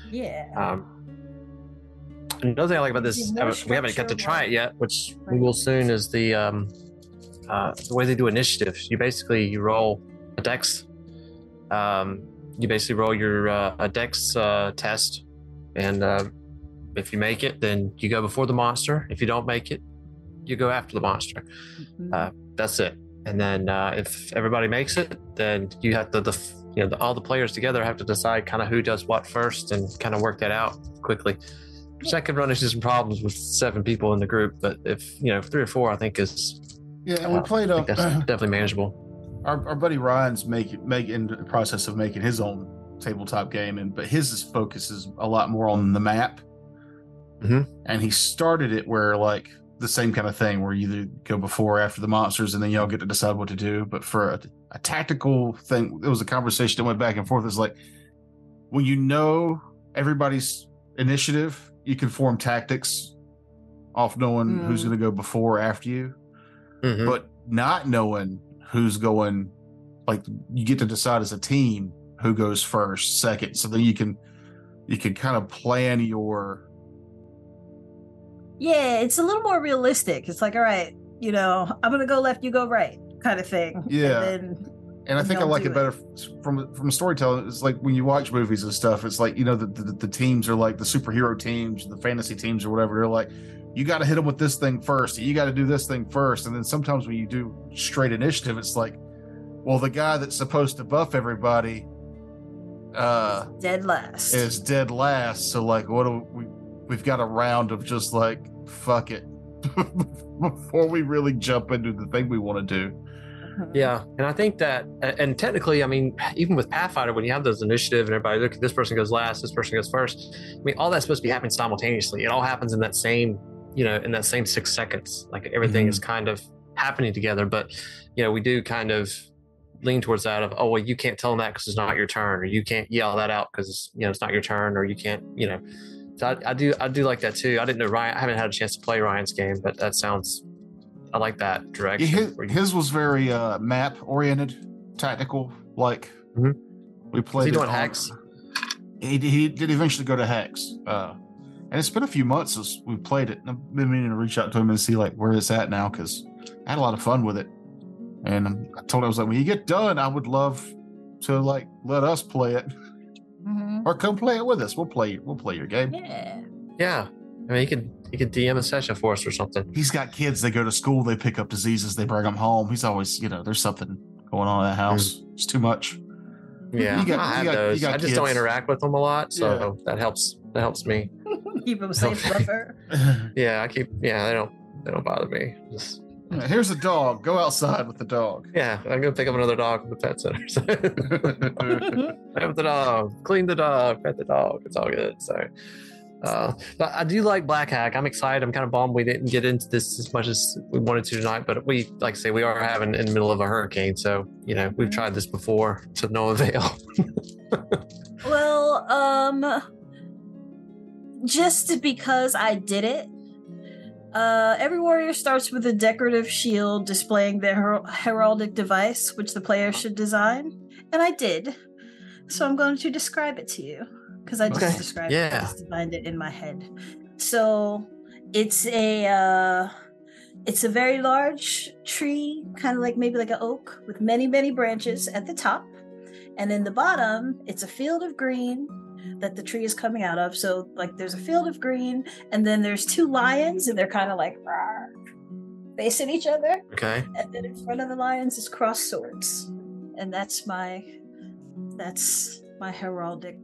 another thing I like about this, we haven't got to try it yet, which we will soon, is the way they do initiative. You roll a dex. You basically roll your a dex test, and if you make it, then you go before the monster. If you don't make it, you go after the monster. That's it. And then if everybody makes it, then you have to, all the players together have to decide kind of who does what first and kind of work that out quickly. Which that could run into some problems with 7 people in the group, but if 3 or 4, I think is and we played that's definitely manageable. Our buddy Ryan's in the process of making his own tabletop game, but his focus is a lot more on the map. And he started it where the same kind of thing where you either go before or after the monsters, and then y'all get to decide what to do. But for a tactical thing, it was a conversation that went back and forth. It's when everybody's initiative, you can form tactics off knowing who's going to go before or after you. But not knowing who's going, you get to decide as a team who goes first, second, so then you can kind of plan your. Yeah, it's a little more realistic. It's all right, I'm gonna go left, you go right, kind of thing. Yeah, and I think I like it better from storytelling. It's when you watch movies and stuff. It's the teams are the superhero teams, the fantasy teams, or whatever. They're you got to hit them with this thing first. You got to do this thing first, and then sometimes when you do straight initiative, it's well, the guy that's supposed to buff everybody, dead last. Is dead last. So what do we've got a round of just fuck it before we really jump into the thing we want to do. Yeah, and I think that, and technically, even with Pathfinder, when you have those initiative and everybody, look, this person goes last, this person goes first. All that's supposed to be happening simultaneously. It all happens in that same, in that same 6 seconds. Everything is kind of happening together, but we do kind of lean towards that of, oh, well, you can't tell them that because it's not your turn, or you can't yell that out because it's not your turn, or you can't, So I do like that too. I didn't know Ryan. I haven't had a chance to play Ryan's game, but I like that direction. His was very map oriented, tactical. We played. Is he doing Hex? He did eventually go to Hex, and it's been a few months since we played it. I've been meaning to reach out to him and see where it's at now, because I had a lot of fun with it. And I told him, I was when you get done, I would love to let us play it. Or come play it with us. We'll play your game. Yeah. He could DM a session for us or something. He's got kids. They go to school. They pick up diseases. They bring them home. He's always, there's something going on in that house. It's too much. Yeah, I have those. I just don't interact with them a lot, so that helps. That helps me. Keep them safe, buffer. Yeah, they don't bother me. Here's a dog. Go outside with the dog. Yeah, I'm gonna pick up another dog from the pet center. Play with the dog, clean the dog, pet the dog. It's all good. So, but I do like Black Hack. I'm excited. I'm kind of bummed we didn't get into this as much as we wanted to tonight. But we, like I say, we are having in the middle of a hurricane, so we've tried this before to no avail. Well, just because I did it. Every warrior starts with a decorative shield displaying their heraldic device, which the player should design. And I did. So I'm going to describe it to you. Because I just described it. I just designed it in my head. So it's a very large tree, kind of like maybe like an oak, with many, many branches at the top. And in the bottom, it's a field of green that the tree is coming out of. So like there's a field of green, and then there's two lions, and they're kind of like facing each other. Okay. And then in front of the lions is crossed swords. And that's my heraldic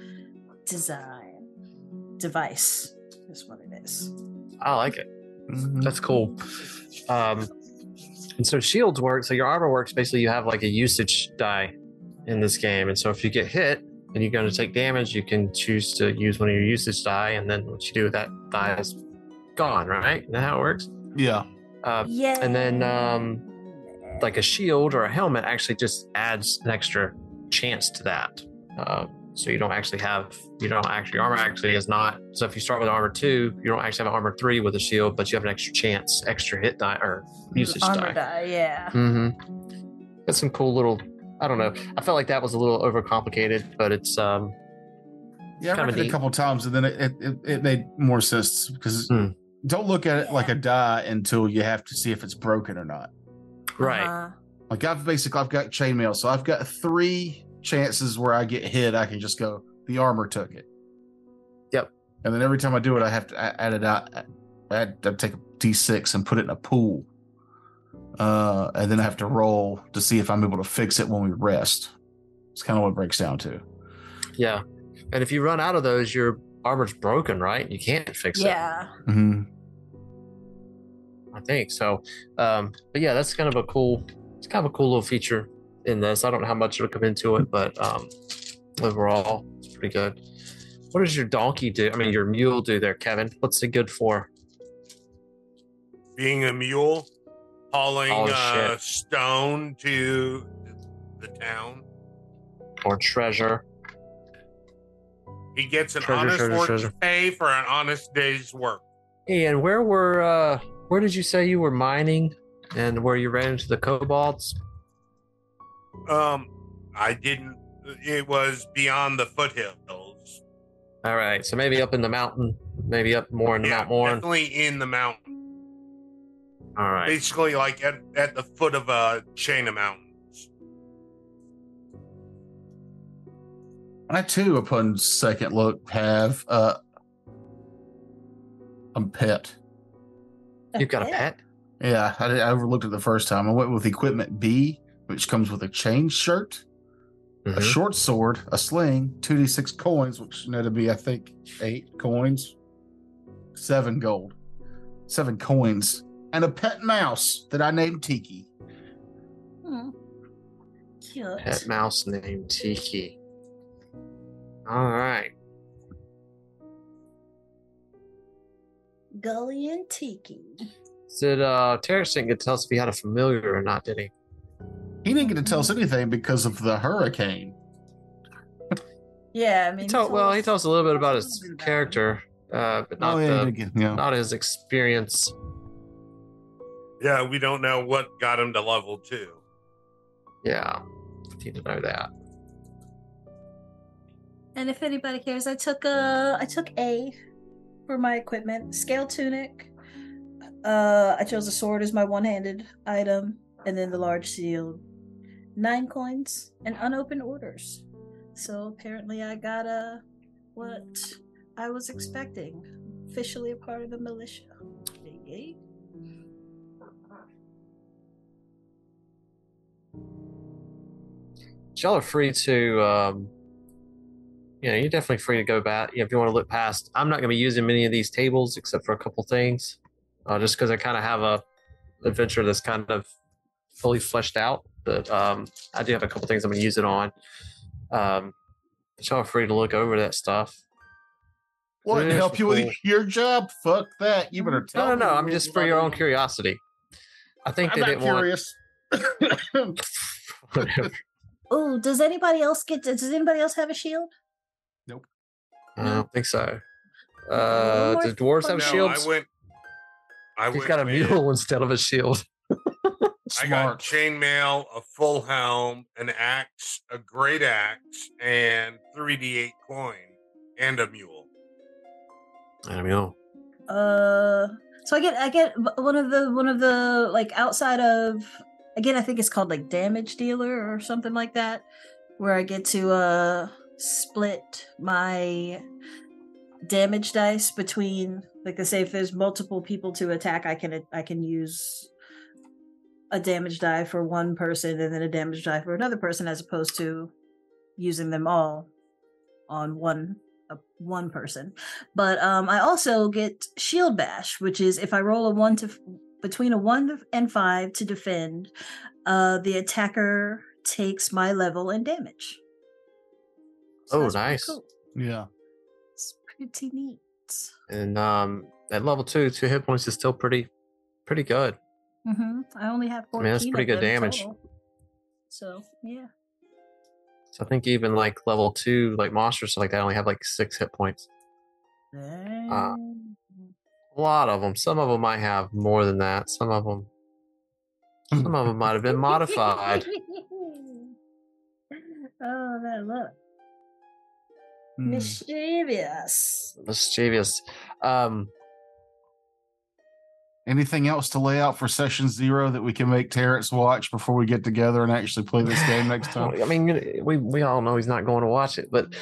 device is what it is. I like it. That's cool. And so shields work. So your armor works. Basically, you have like a usage die in this game. And so if you get hit and you're going to take damage, you can choose to use one of your usage die. And then what you do with that die is gone, right? Isn't that how it works? Yeah. Yeah. And then like a shield or a helmet actually just adds an extra chance to that. So you don't actually your armor actually is not. So if you start with armor 2, you don't actually have armor 3 with a shield, but you have an extra hit die or usage armor die. Yeah. Mm-hmm. That's some cool little, I don't know. I felt like that was a little overcomplicated, but it's yeah, I read it a couple times and then it made more sense because don't look at it like a die until you have to see if it's broken or not. Right. Like I've got chainmail, so I've got 3 chances where I get hit. I can just go, the armor took it. Yep. And then every time I do it, I have to add it out. I had to take a D6 and put it in a pool. And then I have to roll to see if I'm able to fix it when we rest. It's kind of what it breaks down to. Yeah. And if you run out of those, your armor's broken, right? You can't fix it. Yeah. Mm-hmm. I think so. But yeah, that's kind of a cool little feature in this. I don't know how much it'll come into it, but overall, it's pretty good. What does your donkey do? I mean, your mule do there, Kevin? What's it good for? Being a mule, hauling stone to the town. Or treasure. He gets an honest pay for an honest day's work. Hey, and where did you say you were mining and where you ran into the kobolds? I didn't. It was beyond the foothills. All right, so maybe up in the mountain, maybe up more in the Mount Mourne. Definitely in the mountain. All right. Basically, like at the foot of a chain of mountains. I too, upon second look, have a pet. You've got a pet? Yeah, I overlooked it the first time. I went with equipment B, which comes with a chain shirt, a short sword, a sling, 2d6 coins, which netted me, I think, 8 coins, 7 gold, 7 coins, and a pet mouse that I named Tiki. Cute. Pet mouse named Tiki. All right. Gully and Tiki. Did Terrence didn't get to tell us if he had a familiar or not, did he? He didn't get to tell us anything because of the hurricane. Yeah, I mean, he told us a little bit about his character, but not not his experience. Yeah, we don't know what got him to level 2. Yeah, need to know that. And if anybody cares, I took A for my equipment. Scale tunic. I chose a sword as my one-handed item, and then the large shield. 9 coins and unopened orders. So apparently I got what I was expecting. Officially a part of the militia. Yay. Y'all are free to you're definitely free to go back if you want to look past. I'm not going to be using many of these tables except for a couple things, just because I kind of have a adventure that's kind of fully fleshed out. But I do have a couple things I'm going to use it on. But y'all are free to look over that stuff. What, help you with your job? Fuck that. You better tell me. No. I'm just for your own curiosity. I think they didn't curious. Whatever. Oh, does anybody else have a shield? Nope. I don't think so. Do dwarves have shields? He's got a mule instead of a shield. I got chainmail, a full helm, an axe, a great axe, and 3d8 coin, and a mule. And a mule. So I get one of the like outside of, again, I think it's called like damage dealer or something like that, where I get to split my damage dice between, like, say if there's multiple people to attack, I can use a damage die for one person and then a damage die for another person, as opposed to using them all on one person. But I also get shield bash, which is if I roll between a 1 and 5 to defend, the attacker takes my level and damage. So nice. cool. Yeah. It's pretty neat. And at level 2 hit points is still pretty good. Mm-hmm. I only have 14. That's pretty good damage. Total. So yeah. So I think even like level 2, like monsters stuff like that, only have like 6 hit points. A lot of them. Some of them might have more than that. Some of them might have been modified. Oh, that look. Mischievous. Anything else to lay out for session 0 that we can make Terrence watch before we get together and actually play this game next time? I mean, we all know he's not going to watch it, but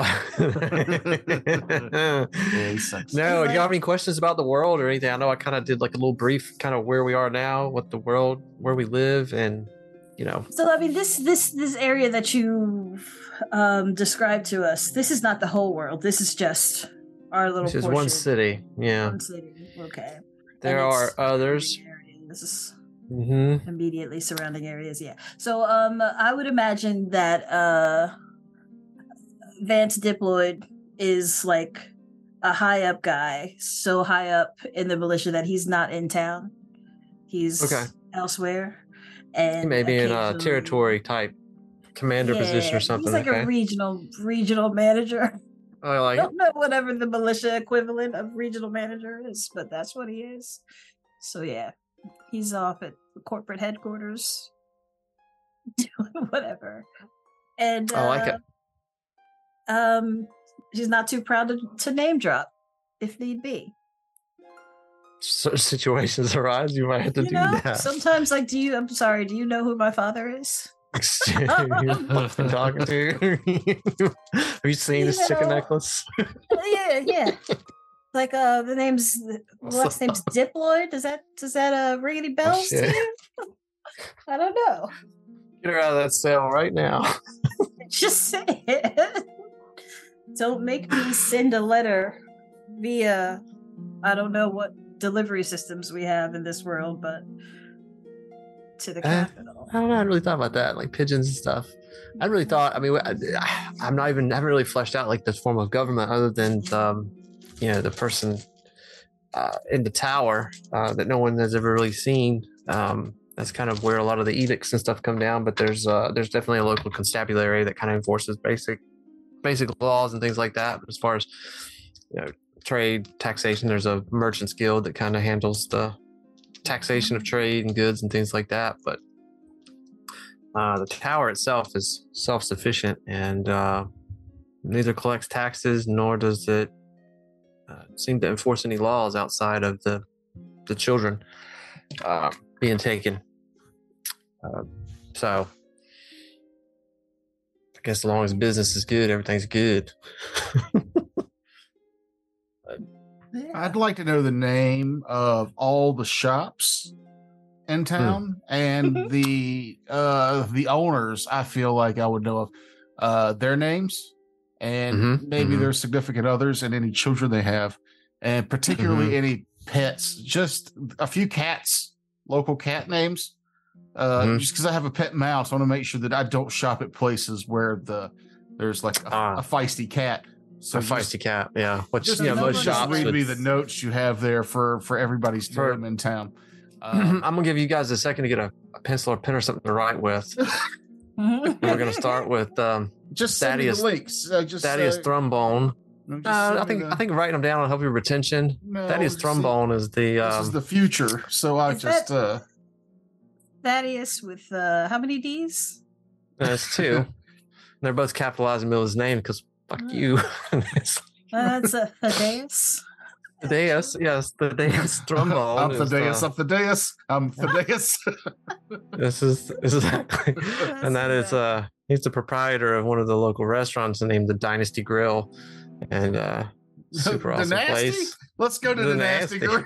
Yeah, he sucks. No, do you have any questions about the world or anything? I know I kind of did like a little brief, kind of where we are now, what the world, where we live, and So I mean, this area that you described to us, this is not the whole world. This is just our little. This is portion. one city. Yeah. One city. Okay. There are others. Areas, Mm-hmm. immediately surrounding areas. Yeah. So I would imagine that Vance Diploid is like a high up guy, so high up in the militia that he's not in town. He's elsewhere. And maybe in a territory type commander position or something. He's like a regional manager. I like I don't know whatever the militia equivalent of regional manager is, but that's what he is. So yeah, he's off at the corporate headquarters doing whatever. And I like it. She's not too proud to name drop if need be. Certain situations arise, you might have to do that. Sometimes, like, do you know who my father is? You've been talking to? Have you seen this chicken necklace? Yeah. Like the last name's Diploid. Does that ring any bells to you? I don't know. Get her out of that cell right now. Just say it. Don't make me send a letter via, I don't know what delivery systems we have in this world, but to the capital. I don't know. I really thought about that, like pigeons and stuff. I really thought. I mean, I haven't really fleshed out like this form of government other than the person in the tower that no one has ever really seen. That's kind of where a lot of the edicts and stuff come down. But there's definitely a local constabulary that kind of enforces basic laws and things like that. But as far as trade, taxation, there's a merchants guild that kind of handles the taxation of trade and goods and things like that. But the tower itself is self-sufficient and neither collects taxes nor does it seem to enforce any laws outside of the children being taken. So I guess as long as business is good, everything's good. I'd like to know the name of all the shops in town and the owners. I feel like I would know of their names and maybe their significant others and any children they have, and particularly any pets. Just a few cats, local cat names. Just because I have a pet mouse, I want to make sure that I don't shop at places where there's like a feisty cat. So a feisty cat, yeah. Which most shops. Read me the notes you have there for everybody's time in town. I'm gonna give you guys a second to get a pencil or pen or something to write with. We're gonna start with just Thaddeus, send me the links. Thaddeus Thrumbone. I think writing them down will help your retention. No, Thaddeus Thrumbone is the. This is the future, so I Is just. Thaddeus with how many D's? It's 2. They're both capitalizing Miller's name because fuck you. That's a Thaddeus. Thaddeus, yes, Thaddeus Thrumbone. I'm Thaddeus. I'm Thaddeus. I'm Thaddeus. This is exactly, and that is he's the proprietor of one of the local restaurants named the Dynasty Grill, and super awesome place. Let's go to the Nasty Grill.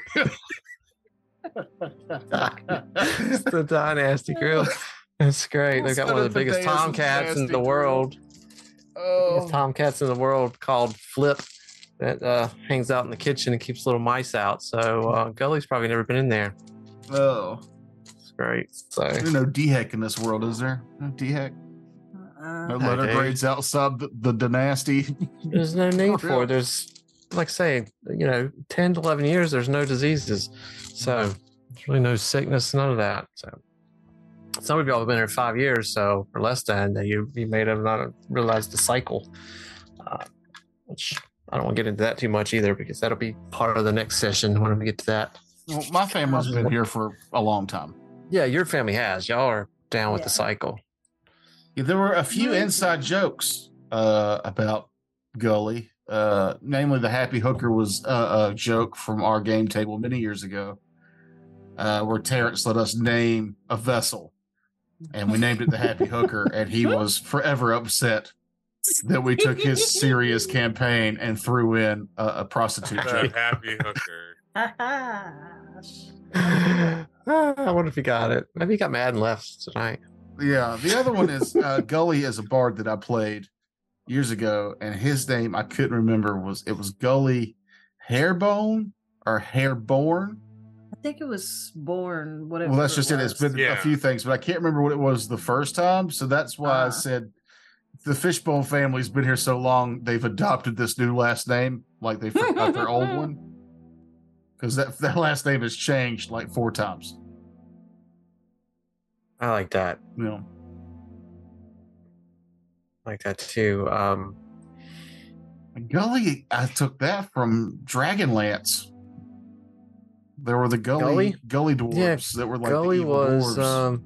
It's the Dynasty Grill. It's great. They've got one of the biggest tomcats in the world. Biggest tomcats in the world called Flip that hangs out in the kitchen and keeps little mice out. So Gully's probably never been in there. Oh, it's great. So there's no DHEC in this world, is there? No DHEC. No letter grades outside the Dynasty. There's no need for it. There's, like I say, 10 to 11 years, there's no diseases. So there's really no sickness, none of that. So some of y'all have been here 5 years, so or less than that, you may have not realized the cycle, which I don't want to get into that too much either, because that'll be part of the next session when we get to that. Well, my family's been here for a long time. Yeah, your family has. Y'all are down with the cycle. Yeah, there were a few inside jokes about Gully. Namely, the Happy Hooker was a joke from our game table many years ago, where Terrence let us name a vessel, and we named it the Happy Hooker, and he was forever upset that we took his serious campaign and threw in a prostitute joke. Happy Hooker. I wonder if he got it. Maybe he got mad and left tonight. Yeah, the other one is Gully is a bard that I played years ago, and his name I couldn't remember. Was Gully Hairbone or Hairborn? I think it was Born. Whatever. Well, that's just it. It's been a few things, but I can't remember what it was the first time. So that's why I said the Fishbone family's been here so long, they've adopted this new last name, like they forgot their old one, because that last name has changed like 4 times. I like that. Yeah. Like that too. Gully, I took that from Dragonlance. There were the Gully dwarves that were like Gully the evil dwarves.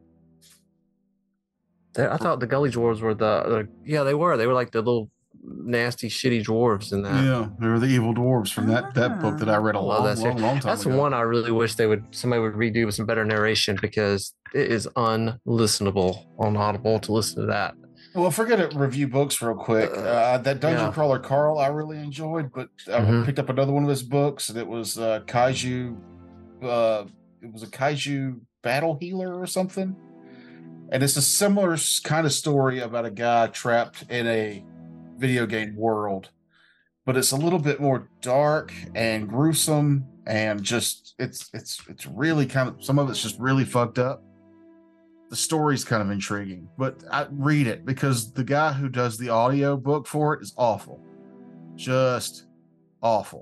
I thought the Gully dwarves were they were like the little nasty shitty dwarves in that. Yeah, they were the evil dwarves from that book that I read a long time That's ago. one I really wish somebody would redo with some better narration, because it is unlistenable on Audible to listen to that. Well, if we're gonna review books real quick, that Dungeon Crawler Carl I really enjoyed, but I picked up another one of his books, and it was Kaiju. It was a Kaiju battle healer or something, and it's a similar kind of story about a guy trapped in a video game world, but it's a little bit more dark and gruesome, and just it's really kind of, some of it's just really fucked up. The story's kind of intriguing, but I read it because the guy who does the audio book for it is awful. Just awful.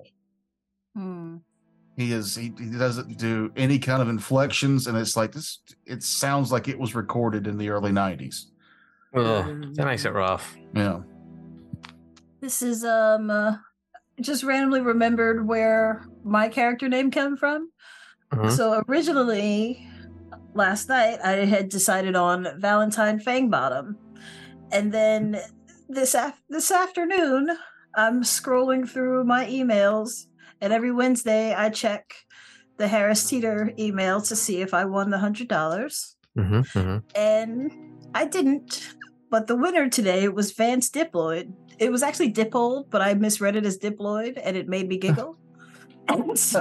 He doesn't do any kind of inflections, and it's like this. It sounds like it was recorded in the early 90s. That makes it rough. Yeah. This is just randomly remembered where my character name came from. So originally, last night I had decided on Valentine Fangbottom, and then this afternoon I'm scrolling through my emails, and every Wednesday I check the Harris Teeter email to see if I won the $100. And I didn't, but the winner today was Vance Diploid. It was actually Dippold, but I misread it as Diploid, and it made me giggle. And so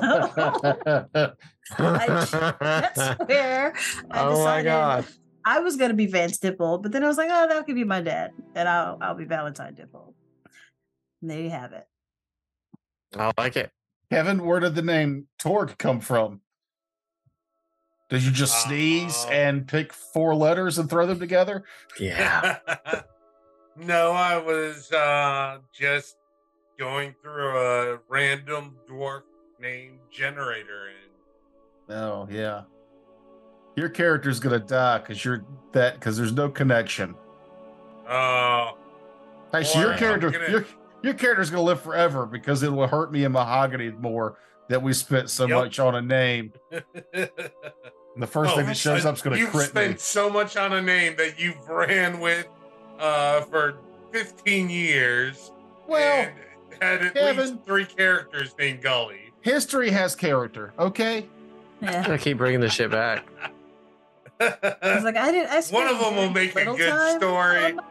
that's where I decided I was going to be Vance Dippold, but then I was like, oh, that could be my dad, and I'll be Valentine Dippold. And there you have it. I like it. Kevin, where did the name Torg come from? Did you just sneeze and pick 4 letters and throw them together? Yeah. No, I was just going through a random dwarf name generator. Oh, yeah. Your character's going to die because there's no connection. Oh. Actually, your your character's gonna live forever because it will hurt me in mahogany more that we spent so much on a name. The first thing that shows up is gonna you've crit spent me. so much on a name that you've ran with for 15 years. Well, and had at Kevin, least 3 characters named Gully. history has character, okay? Yeah. I keep bringing this shit back. I was like, I spent One of them will make a little good time story. on my-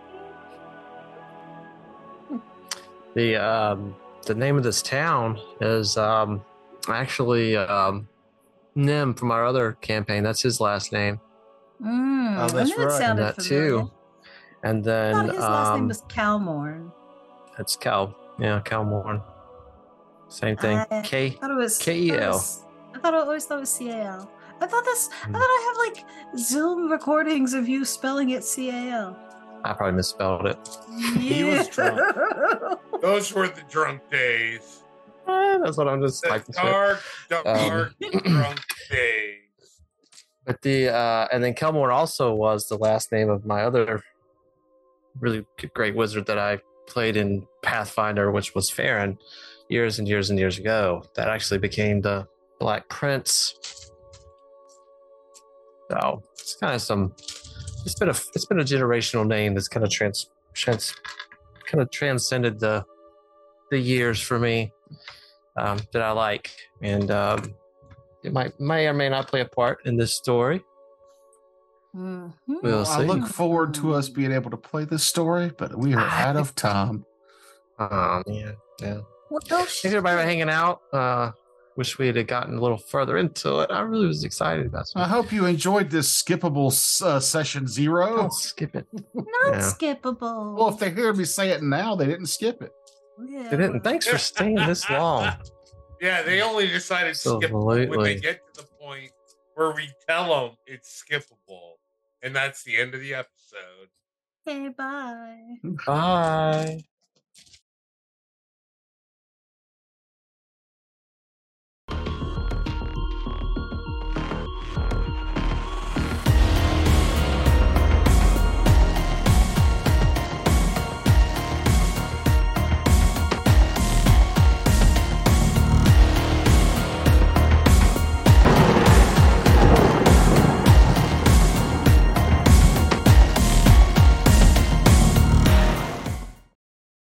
The name of this town is actually Nim from our other campaign. That's his last name. Oh, that's I knew it right. sounded That familiar. too. And I then thought his last name was Calmorn. it's Cal. Yeah, Calmorn. Same thing. I thought it was Kel. I always thought it was CAL. I thought I have like Zoom recordings of you spelling it CAL. I probably misspelled it. He was drunk. Those were the drunk days. That's what I'm just The like. dark drunk days. But and then Kelmore also was the last name of my other really great wizard that I played in Pathfinder, which was Farron, years and years and years ago. That actually became the Black Prince. So it's kind of it's been a generational name that's kind of transcended the years for me, that I like, and it may or may not play a part in this story. Mhm. We'll I see. look forward to us being able to play this story, but we are out of time. Oh man, yeah. What Thanks everybody for hanging out. Wish we had gotten a little further into it. I really was excited about I it. hope you enjoyed this skippable session 0. Don't skip it. Not Yeah. skippable. Well, if they hear me say it now, they didn't skip it. Yeah. They didn't. Thanks for staying this long. Yeah, they only decided to skip when Absolutely. they get to the point where we tell them it's skippable. And that's the end of the episode. Okay, bye. Bye.